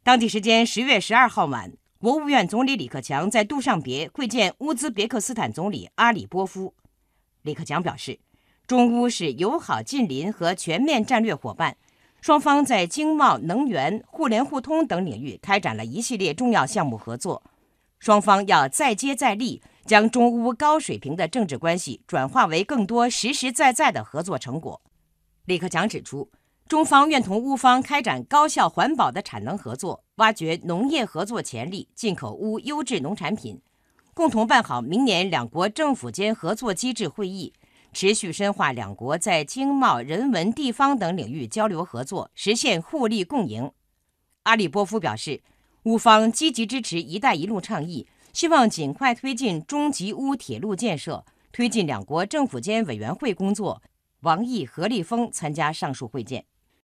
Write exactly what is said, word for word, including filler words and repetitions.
当地时间十月十二号晚，国务院总理李克强在杜尚别会见乌兹别克斯坦总理阿里波夫。李克强表示，中乌是友好近邻和全面战略伙伴，双方在经贸、能源、互联互通等领域开展了一系列重要项目合作。双方要再接再厉，将中乌高水平的政治关系转化为更多实实在在的合作成果。李克强指出，中方愿同乌方开展高效环保的产能合作，挖掘农业合作潜力，进口乌优质农产品，共同办好明年两国政府间合作机制会议，持续深化两国在经贸、人文、地方等领域交流合作，实现互利共赢。阿里波夫表示，乌方积极支持“一带一路”倡议，希望尽快推进中吉乌铁路建设，推进两国政府间委员会工作。王毅、何立峰参加上述会见。